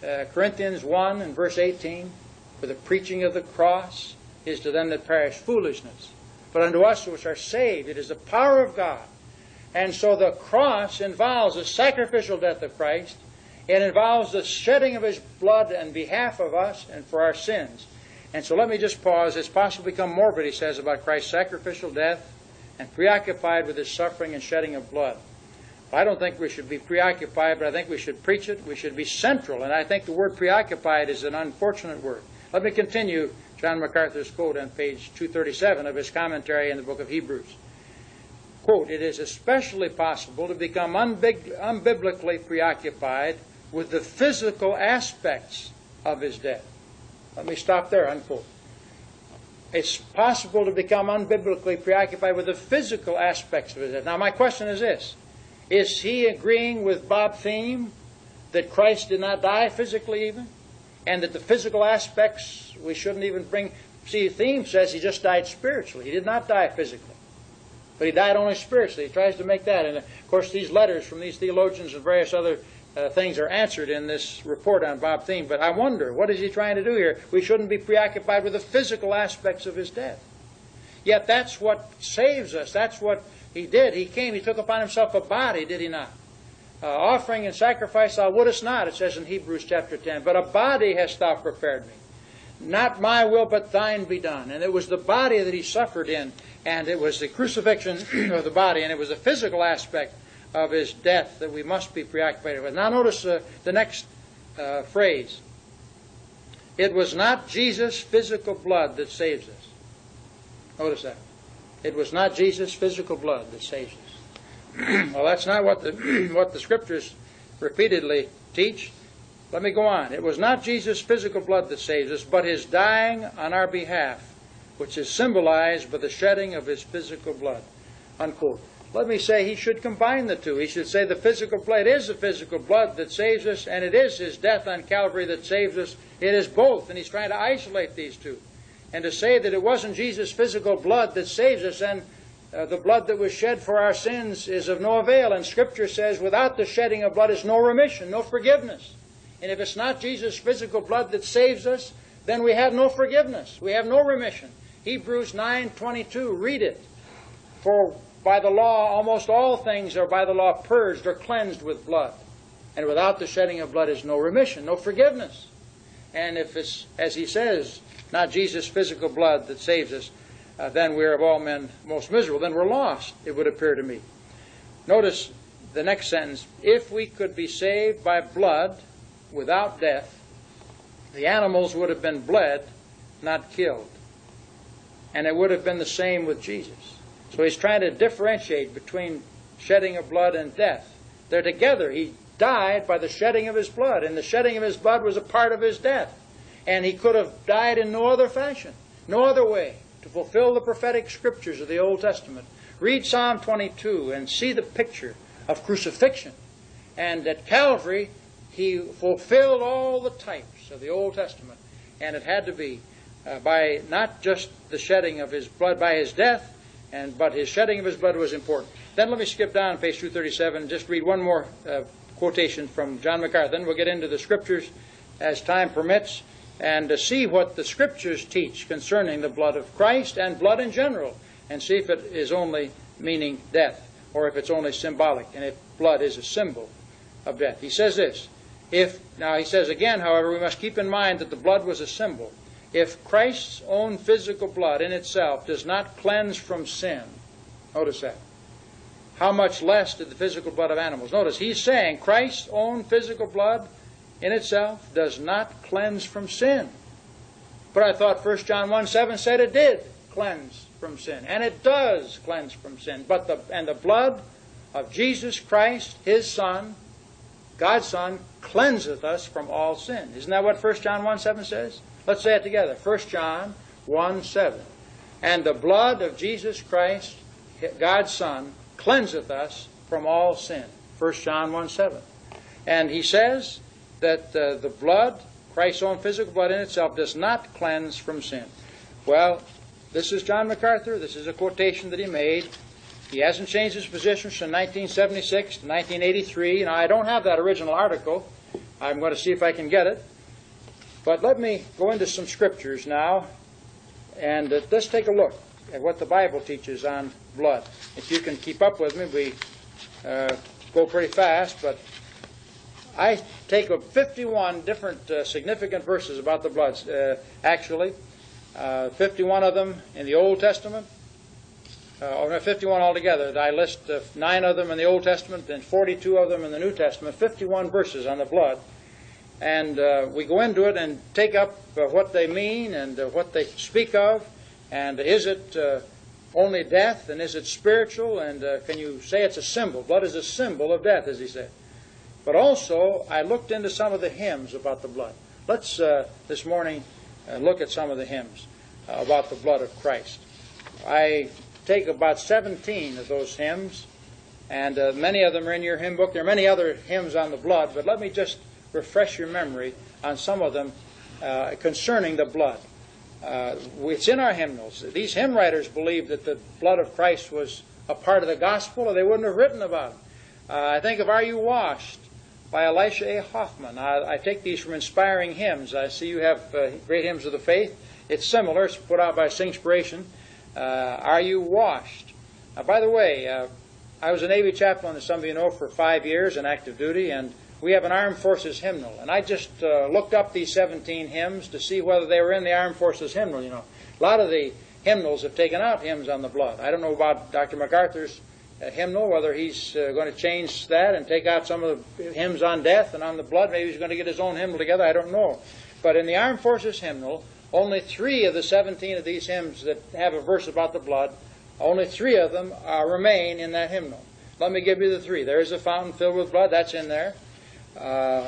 uh, Corinthians one and verse eighteen, for the preaching of the cross is to them that perish foolishness, but unto us which are saved it is the power of God. And so the cross involves the sacrificial death of Christ. It involves the shedding of His blood on behalf of us and for our sins. And so let me just pause. It's possible to become morbid, he says, about Christ's sacrificial death and preoccupied with His suffering and shedding of blood. I don't think we should be preoccupied, but I think we should preach it. We should be central. And I think the word preoccupied is an unfortunate word. Let me continue John MacArthur's quote on page two thirty-seven of his commentary in the book of Hebrews. Quote, it is especially possible to become unbib- unbiblically preoccupied with the physical aspects of His death. Let me stop there, unquote. It's possible to become unbiblically preoccupied with the physical aspects of His death. Now, my question is this. Is he agreeing with Bob Thiem that Christ did not die physically even? And that the physical aspects we shouldn't even bring... See, Thiem says he just died spiritually. He did not die physically. But he died only spiritually. He tries to make that. And, of course, these letters from these theologians and various other uh, things are answered in this report on Bob Thiem. But I wonder, what is he trying to do here? We shouldn't be preoccupied with the physical aspects of His death. Yet that's what saves us. That's what He did. He came. He took upon Himself a body, did He not? Uh, offering and sacrifice thou wouldest not, it says in Hebrews chapter ten. But a body hast thou prepared me. Not my will, but thine be done. And it was the body that He suffered in, and it was the crucifixion of the body, and it was the physical aspect of His death that we must be preoccupied with. Now notice uh, the next uh, phrase. It was not Jesus' physical blood that saves us. Notice that. It was not Jesus' physical blood that saves us. Well, that's not what the, what the Scriptures repeatedly teach. Let me go on. It was not Jesus' physical blood that saves us, but His dying on our behalf, which is symbolized by the shedding of His physical blood. Unquote. Let me say he should combine the two. He should say the physical blood, it is the physical blood that saves us, and it is His death on Calvary that saves us. It is both, and he's trying to isolate these two. And to say that it wasn't Jesus' physical blood that saves us, and uh, the blood that was shed for our sins is of no avail. And Scripture says without the shedding of blood is no remission, no forgiveness. And if it's not Jesus' physical blood that saves us, then we have no forgiveness. We have no remission. Hebrews nine twenty-two, read it. For by the law almost all things are by the law purged or cleansed with blood. And without the shedding of blood is no remission, no forgiveness. And if it's, as he says, not Jesus' physical blood that saves us, uh, then we're of all men most miserable. Then we're lost, it would appear to me. Notice the next sentence. If we could be saved by blood without death, the animals would have been bled, not killed. And it would have been the same with Jesus. So he's trying to differentiate between shedding of blood and death. They're together. He died by the shedding of His blood, and the shedding of His blood was a part of His death. And He could have died in no other fashion, no other way, to fulfill the prophetic Scriptures of the Old Testament. Read Psalm twenty-two and see the picture of crucifixion. And at Calvary, He fulfilled all the types of the Old Testament. And it had to be uh, by not just the shedding of His blood, by His death, and but His shedding of His blood was important. Then let me skip down page two thirty-seven and just read one more uh, quotation from John MacArthur. Then we'll get into the Scriptures as time permits and to see what the Scriptures teach concerning the blood of Christ and blood in general, and see if it is only meaning death or if it's only symbolic, and if blood is a symbol of death. He says this. If now he says again, however, we must keep in mind that the blood was a symbol. If Christ's own physical blood in itself does not cleanse from sin, notice that, how much less did the physical blood of animals? Notice, he's saying Christ's own physical blood in itself does not cleanse from sin. But I thought First John one seven said it did cleanse from sin. And it does cleanse from sin. But the and the blood of Jesus Christ, His Son, God's Son, cleanseth us from all sin. Isn't that what First John one seven says? Let's say it together. First John one seven. And the blood of Jesus Christ, God's Son, cleanseth us from all sin. First John one seven. And he says that uh, the blood, Christ's own physical blood in itself, does not cleanse from sin. Well, this is John MacArthur. This is a quotation that he made. He hasn't changed his position from nineteen seventy-six to nineteen eighty-three. Now, I don't have that original article, I'm going to see if I can get it. But let me go into some scriptures now, and uh, let's take a look at what the Bible teaches on blood. If you can keep up with me, we uh, go pretty fast, but I take uh, fifty-one different uh, significant verses about the blood, uh, actually. Uh, fifty-one of them in the Old Testament. Uh, or no, fifty-one altogether. I list uh, nine of them in the Old Testament and forty-two of them in the New Testament. fifty-one verses on the blood. And uh, we go into it and take up uh, what they mean and uh, what they speak of. And is it uh, only death? And is it spiritual? And uh, can you say it's a symbol? Blood is a symbol of death, as he said. But also, I looked into some of the hymns about the blood. Let's, uh, this morning, uh, look at some of the hymns uh, about the blood of Christ. I take about seventeen of those hymns, and uh, many of them are in your hymn book. There are many other hymns on the blood, but let me just refresh your memory on some of them uh, concerning the blood. Uh, it's in our hymnals. These hymn writers believed that the blood of Christ was a part of the gospel, or they wouldn't have written about it. Uh, I think of Are You Washed by Elisha A. Hoffman. I, I take these from Inspiring Hymns. I see you have uh, great hymns of the faith. It's similar. It's put out by Singspiration. Uh, Are You Washed? Uh, by the way, uh, I was a Navy chaplain, as some of you know, for five years in active duty, and we have an Armed Forces hymnal. And I just uh, looked up these seventeen hymns to see whether they were in the Armed Forces hymnal. You know, a lot of the hymnals have taken out hymns on the blood. I don't know about Doctor MacArthur's uh, hymnal, whether he's uh, going to change that and take out some of the hymns on death and on the blood. Maybe he's going to get his own hymnal together. I don't know. But in the Armed Forces hymnal, only three of the seventeen of these hymns that have a verse about the blood, only three of them uh, remain in that hymnal. Let me give you the three. There is a fountain filled with blood. That's in there. Uh,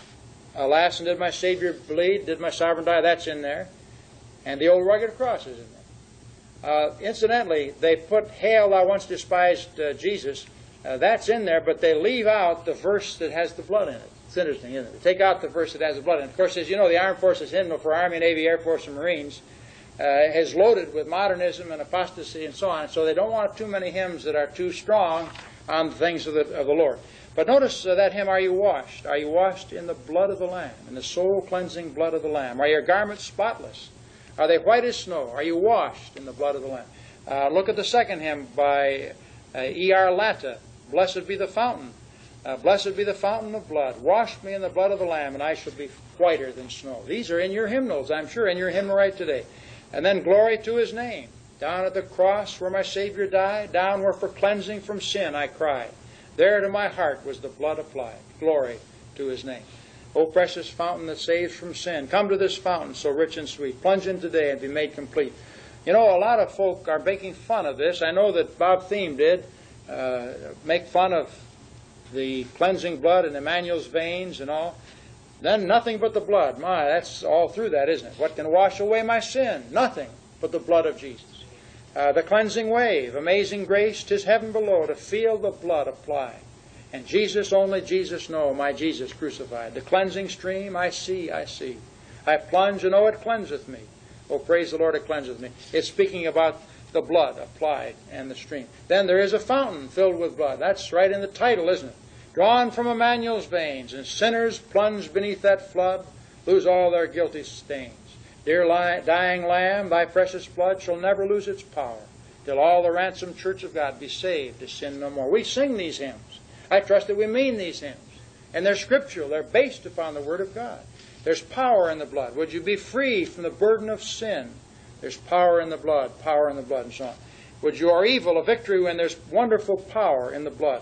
Alas, and did my Savior bleed? Did my sovereign die? That's in there. And the old rugged cross is in there. Uh, incidentally, they put, Hail, thou once despised uh, Jesus. Uh, that's in there, but they leave out the verse that has the blood in it. It's interesting, isn't it? They take out the verse that has the blood in it. Of course, as you know, the Armed Forces hymnal for Army, Navy, Air Force, and Marines uh, is loaded with modernism and apostasy and so on. So they don't want too many hymns that are too strong on the things of the, of the Lord. But notice uh, that hymn, Are You Washed? Are you washed in the blood of the Lamb, in the soul-cleansing blood of the Lamb? Are your garments spotless? Are they white as snow? Are you washed in the blood of the Lamb? Uh, look at the second hymn by uh, E R Latta, Blessed be the fountain. Uh, Blessed be the fountain of blood. Wash me in the blood of the Lamb, and I shall be whiter than snow. These are in your hymnals, I'm sure, in your hymnal right today. And then Glory to His name. Down at the cross where my Savior died, down where for cleansing from sin I cried. There to my heart was the blood applied. Glory to His name. O precious fountain that saves from sin, come to this fountain so rich and sweet. Plunge in today and be made complete. You know, a lot of folk are making fun of this. I know that Bob Thiem did uh, make fun of the cleansing blood in Emmanuel's veins and all. Then nothing but the blood. My, that's all through that, isn't it? What can wash away my sin? Nothing but the blood of Jesus. Uh, the cleansing wave, amazing grace, 'tis heaven below to feel the blood applied. And Jesus, only Jesus know, my Jesus crucified. The cleansing stream, I see, I see. I plunge, and oh, it cleanseth me. Oh, praise the Lord, it cleanseth me. It's speaking about the blood applied and the stream. Then there is a fountain filled with blood. That's right in the title, isn't it? Drawn from Emmanuel's veins, and sinners plunged beneath that flood lose all their guilty stains. Dear li- dying Lamb, thy precious blood shall never lose its power, till all the ransomed church of God be saved to sin no more. We sing these hymns. I trust that we mean these hymns. And they're scriptural. They're based upon the Word of God. There's power in the blood. Would you be free from the burden of sin? There's power in the blood, power in the blood, and so on. Would you are evil a victory when there's wonderful power in the blood,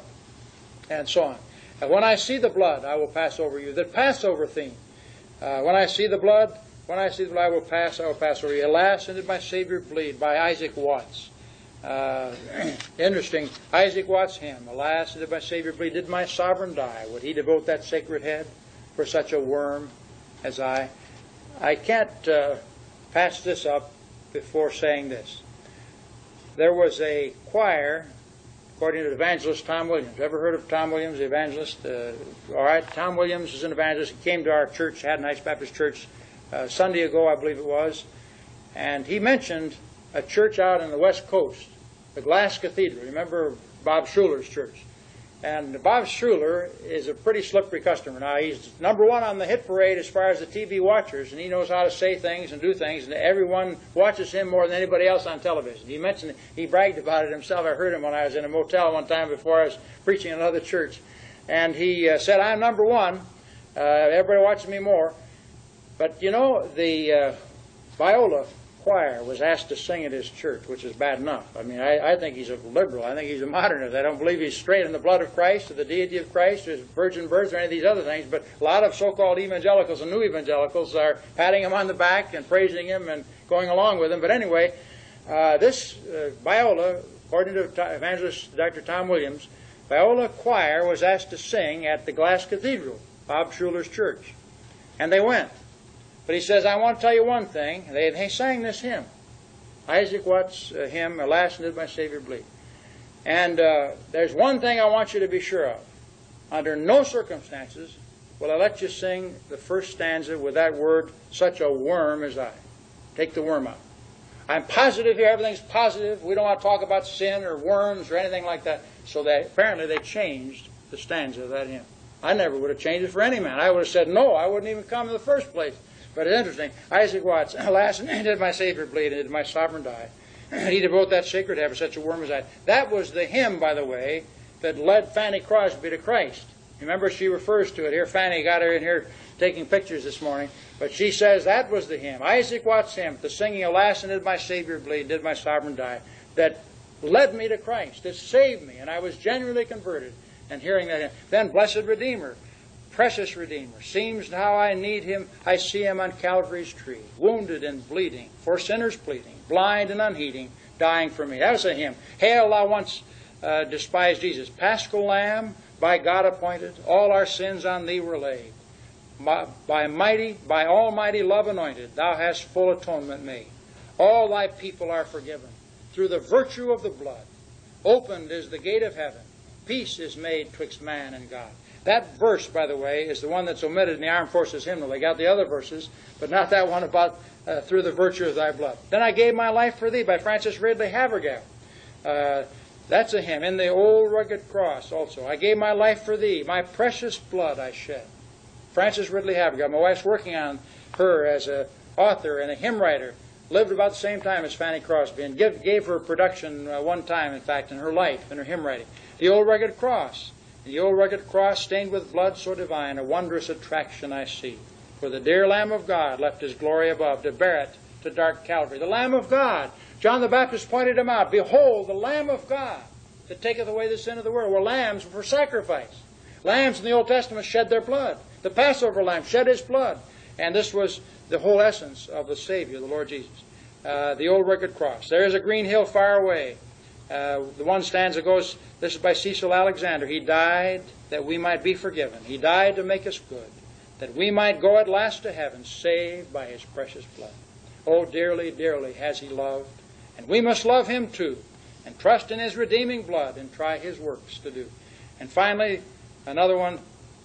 and so on. And when I see the blood, I will pass over you. The Passover theme. Uh, when I see the blood, when I see the blood, I will pass, I will pass over you. Alas, and did my Savior bleed? By Isaac Watts. Uh, interesting. Isaac Watts' hymn. Alas, and did my Savior bleed? Did my sovereign die? Would he devote that sacred head for such a worm as I? I can't uh, pass this up before saying this. There was a choir, according to evangelist Tom Williams. Ever heard of Tom Williams, the evangelist? Uh, all right, Tom Williams is an evangelist. He came to our church, Haddon Baptist Church, uh, Sunday ago, I believe it was, and he mentioned a church out on the West Coast, the Glass Cathedral. Remember Bob Schuller's church? And Bob Schuller is a pretty slippery customer. Now, he's number one on the hit parade as far as the T V watchers, and he knows how to say things and do things, and everyone watches him more than anybody else on television. He mentioned, he bragged about it himself. I heard him when I was in a motel one time before I was preaching in another church. And he uh, said, I'm number one. Uh, everybody watches me more. But, you know, the uh, viola choir was asked to sing at his church, which is bad enough. I mean, I, I think he's a liberal. I think he's a modernist. I don't believe he's straight in the blood of Christ or the deity of Christ or his virgin birth or any of these other things. But a lot of so-called evangelicals and new evangelicals are patting him on the back and praising him and going along with him. But anyway, uh, this uh, viola, according to evangelist Doctor Tom Williams, viola choir was asked to sing at the Glass Cathedral, Bob Schuller's church. And they went. But he says, I want to tell you one thing. They, they sang this hymn, Isaac Watts' uh, hymn, Alas, and did my Savior bleed. And uh, there's one thing I want you to be sure of. Under no circumstances will I let you sing the first stanza with that word, such a worm as I. Take the worm out. I'm positive here, everything's positive. We don't want to talk about sin or worms or anything like that. So they, apparently they changed the stanza of that hymn. I never would have changed it for any man. I would have said no, I wouldn't even come in the first place. But it's interesting. Isaac Watts, alas, and did my Savior bleed, and did my sovereign die. He devote that sacred heaven, such a worm as I. That was the hymn, by the way, that led Fanny Crosby to Christ. Remember, she refers to it here. Fanny got her in here taking pictures this morning. But she says that was the hymn, Isaac Watts' hymn, the singing, alas, and did my Savior bleed, did my sovereign die, that led me to Christ, that saved me, and I was genuinely converted. And hearing that hymn. Then, Blessed Redeemer, precious Redeemer, seems how I need him. I see him on Calvary's tree, wounded and bleeding, for sinners pleading, blind and unheeding, dying for me. That was a hymn. Hail, thou once uh, despised Jesus, Paschal Lamb, by God appointed, all our sins on thee were laid. By, by mighty, by almighty love anointed, thou hast full atonement made. All thy people are forgiven. Through the virtue of the blood, opened is the gate of heaven. Peace is made twixt man and God. That verse, by the way, is the one that's omitted in the Armed Forces hymnal. They got the other verses, but not that one about uh, through the virtue of thy blood. Then I gave my life for thee by Francis Ridley Havergal. Uh, that's a hymn. In the old rugged cross also. I gave my life for thee. My precious blood I shed. Francis Ridley Havergal. My wife's working on her as an author and a hymn writer. Lived about the same time as Fanny Crosby and give, gave her production uh, one time, in fact, in her life, in her hymn writing. The old rugged cross. The old rugged cross stained with blood so divine, a wondrous attraction I see. For the dear Lamb of God left his glory above to bear it to dark Calvary. The Lamb of God. John the Baptist pointed him out. Behold, the Lamb of God that taketh away the sin of the world. Well, lambs were for sacrifice. Lambs in the Old Testament shed their blood. The Passover lamb shed his blood. And this was the whole essence of the Savior, the Lord Jesus. Uh, the old rugged cross. There is a green hill far away. Uh, the one stanza goes, this is by Cecil Alexander. He died that we might be forgiven. He died to make us good, that we might go at last to heaven, saved by his precious blood. Oh, dearly, dearly has he loved, and we must love him too, and trust in his redeeming blood, and try his works to do. And finally, another one,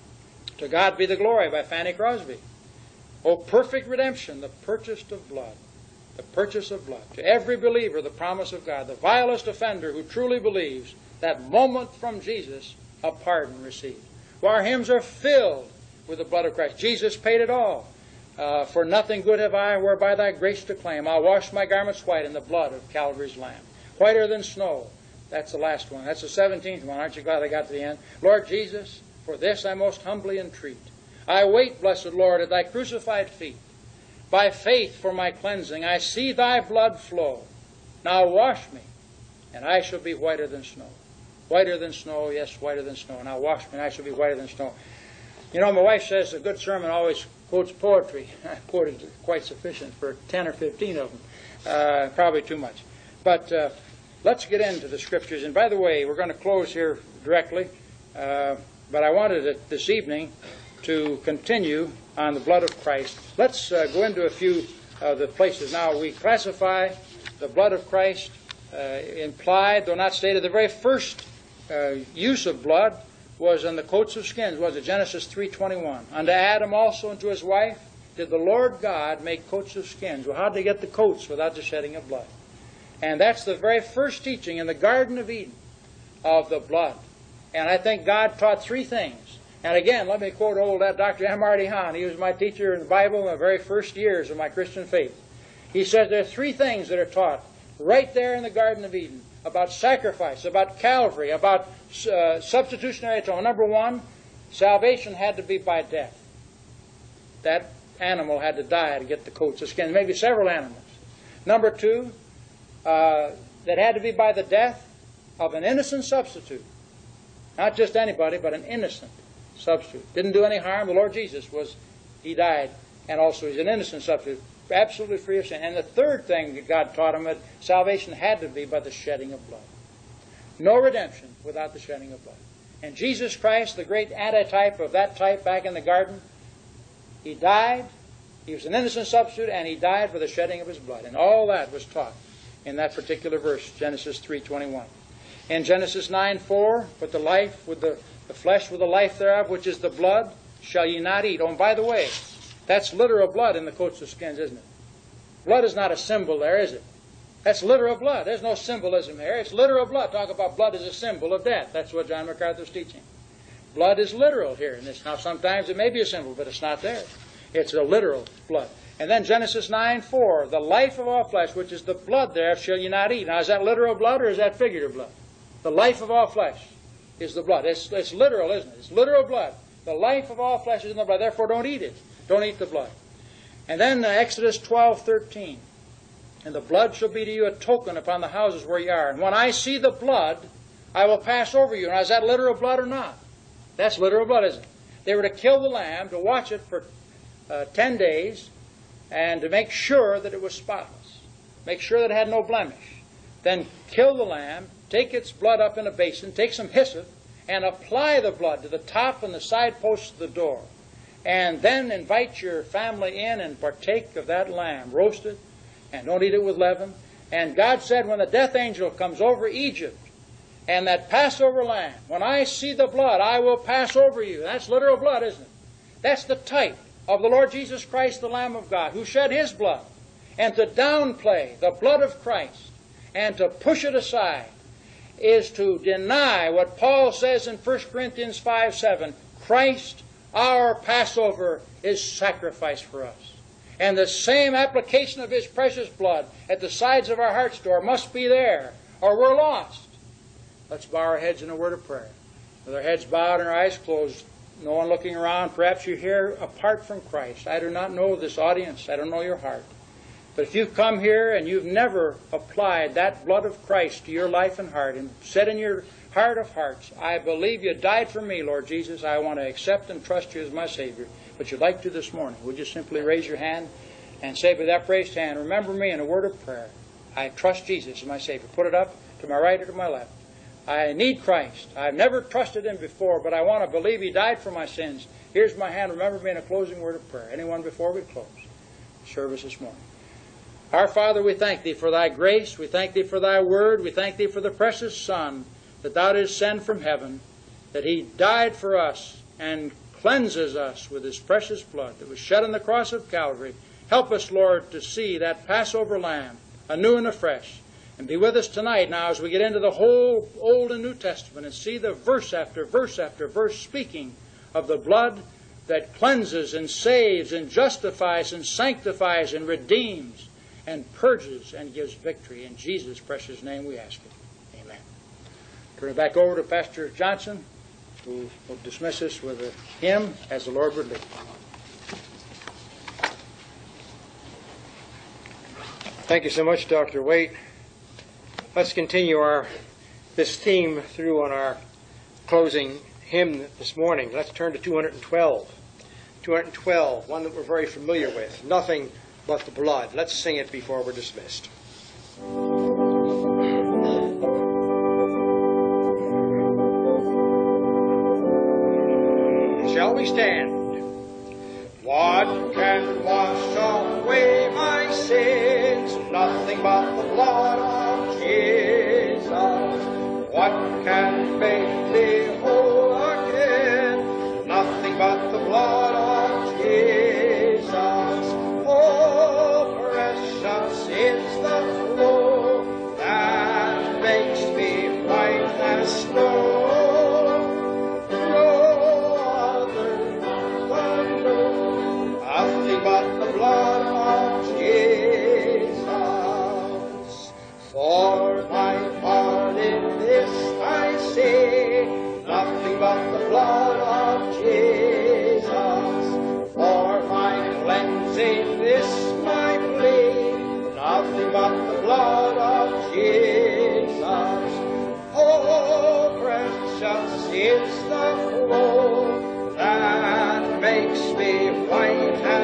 To God be the glory, by Fanny Crosby. Oh, perfect redemption, the purchase of blood. The purchase of blood. To every believer, the promise of God. The vilest offender who truly believes, that moment from Jesus, a pardon received. For our hymns are filled with the blood of Christ. Jesus paid it all. Uh, for nothing good have I, whereby thy grace to claim. I'll wash my garments white in the blood of Calvary's Lamb. Whiter than snow. That's the last one. That's the seventeenth one. Aren't you glad I got to the end? Lord Jesus, for this I most humbly entreat. I wait, blessed Lord, at thy crucified feet. By faith for my cleansing, I see thy blood flow. Now wash me, and I shall be whiter than snow. Whiter than snow, yes, whiter than snow. Now wash me, and I shall be whiter than snow. You know, my wife says a good sermon always quotes poetry. I quoted quite sufficient for ten or fifteen of them. Uh, probably too much. But uh, let's get into the Scriptures. And by the way, we're going to close here directly. Uh, but I wanted it this evening to continue on the blood of Christ. Let's uh, go into a few of the places. Now, we classify the blood of Christ uh, implied, though not stated. The very first uh, use of blood was on the coats of skins. Was it Genesis three twenty-one? Unto Adam also and to his wife did the Lord God make coats of skins. Well, how did they get the coats without the shedding of blood? And that's the very first teaching in the Garden of Eden of the blood. And I think God taught three things. And again, let me quote old Doctor M. R. D. Hahn. He was my teacher in the Bible in the very first years of my Christian faith. He says there are three things that are taught right there in the Garden of Eden about sacrifice, about Calvary, about uh, substitutionary atonement. Number one, salvation had to be by death. That animal had to die to get the coats of skin, maybe several animals. Number two, uh, that had to be by the death of an innocent substitute. Not just anybody, but an innocent substitute. Didn't do any harm. The Lord Jesus was, He died, and also He's an innocent substitute, absolutely free of sin. And the third thing that God taught him, that salvation had to be by the shedding of blood. No redemption without the shedding of blood. And Jesus Christ, the great antitype of that type back in the garden, He died, He was an innocent substitute, and He died for the shedding of His blood. And all that was taught in that particular verse, Genesis three twenty-one. In Genesis nine four, but the life with the, the flesh with the life thereof, which is the blood, shall ye not eat. Oh, and by the way, that's literal blood in the coats of skins, isn't it? Blood is not a symbol there, is it? That's literal blood. There's no symbolism here. It's literal blood. Talk about blood as a symbol of death. That's what John MacArthur's teaching. Blood is literal here in this. Now, sometimes it may be a symbol, but it's not there. It's a literal blood. And then Genesis nine four, the life of all flesh, which is the blood thereof, shall ye not eat. Now, is that literal blood or is that figurative blood? The life of all flesh is the blood. It's, it's literal, isn't it? It's literal blood. The life of all flesh is in the blood. Therefore, don't eat it. Don't eat the blood. And then uh, Exodus twelve thirteen. And the blood shall be to you a token upon the houses where ye are. And when I see the blood, I will pass over you. Now, is that literal blood or not? That's literal blood, isn't it? They were to kill the lamb, to watch it for uh, ten days, and to make sure that it was spotless. Make sure that it had no blemish. Then kill the lamb, take its blood up in a basin, take some hyssop, and apply the blood to the top and the side posts of the door. And then invite your family in and partake of that lamb, roast it, and don't eat it with leaven. And God said, when the death angel comes over Egypt, and that Passover lamb, when I see the blood, I will pass over you. That's literal blood, isn't it? That's the type of the Lord Jesus Christ, the Lamb of God, who shed His blood. And to downplay the blood of Christ and to push it aside is to deny what Paul says in First Corinthians five seven, Christ, our Passover, is sacrificed for us. And the same application of His precious blood at the sides of our heart's door must be there, or we're lost. Let's bow our heads in a word of prayer. With our heads bowed and our eyes closed, no one looking around. Perhaps you're here apart from Christ. I do not know this audience. I don't know your heart. But if you've come here and you've never applied that blood of Christ to your life and heart and said in your heart of hearts, I believe you died for me, Lord Jesus. I want to accept and trust you as my Savior. But you'd like to this morning, would you simply raise your hand and say with that raised hand, remember me in a word of prayer. I trust Jesus as my Savior. Put it up to my right or to my left. I need Christ. I've never trusted Him before, but I want to believe He died for my sins. Here's my hand. Remember me in a closing word of prayer. Anyone before we close service this morning? Our Father, we thank Thee for Thy grace. We thank Thee for Thy word. We thank Thee for the precious Son that Thou didst send from heaven, that He died for us and cleanses us with His precious blood that was shed on the cross of Calvary. Help us, Lord, to see that Passover lamb anew and afresh. And be with us tonight now as we get into the whole Old and New Testament and see the verse after verse after verse speaking of the blood that cleanses and saves and justifies and sanctifies and redeems and purges and gives victory. In Jesus' precious name we ask it. Amen. Turn it back over to Pastor Johnson, who will dismiss us with a hymn as the Lord would lead. Thank you so much, Doctor Waite. Let's continue our this theme through on our closing hymn this morning. Let's turn to two hundred twelve. two hundred twelve, one that we're very familiar with. Nothing but the blood. Let's sing it before we're dismissed. Shall we stand? What can wash away my sins? Nothing but the blood of Jesus. What can make me whole again? Nothing but the blood of Jesus. Oh, precious is the flow that makes me white as snow.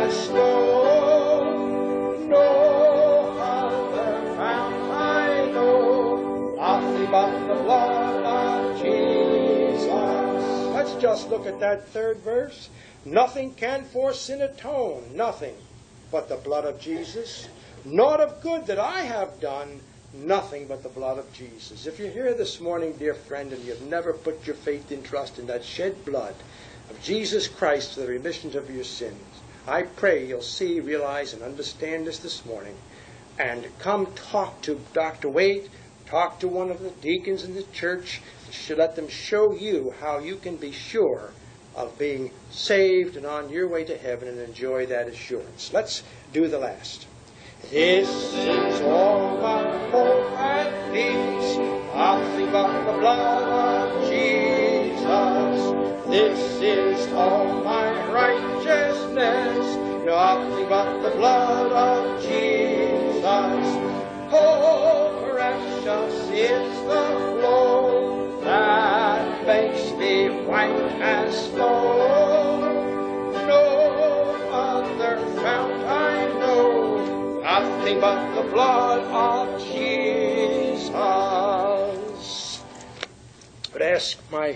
has flowed. No other fount I know, nothing but the blood of Jesus. Let's just look at that third verse. Nothing can for sin atone, nothing but the blood of Jesus. Naught of good that I have done, nothing but the blood of Jesus. If you're here this morning, dear friend, and you've never put your faith and trust in that shed blood of Jesus Christ for the remission of your sins, I pray you'll see, realize, and understand this this morning, and come talk to Doctor Waite, talk to one of the deacons in the church, and should let them show you how you can be sure of being saved and on your way to heaven and enjoy that assurance. Let's do the last. This is all my hope and peace, nothing but the blood of Jesus. This is all my righteousness, nothing but the blood of Jesus. Oh, precious is the flow that makes me white as snow. No other fount I know, nothing but the blood of Jesus. I would ask my